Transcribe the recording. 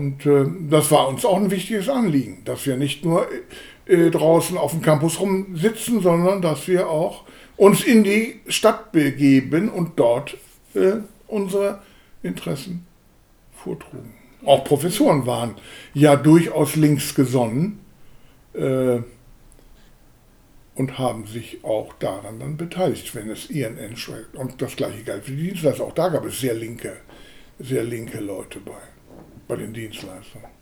Und das war uns auch ein wichtiges Anliegen, dass wir nicht nur draußen auf dem Campus rumsitzen, sondern dass wir auch uns in die Stadt begeben und dort unsere Interessen vortrugen. Auch Professoren waren ja durchaus linksgesonnen und haben sich auch daran dann beteiligt, wenn es INN schreibt. Und das gleiche galt für die Dienstleister. Auch da gab es sehr linke Leute bei den Dienstleistern.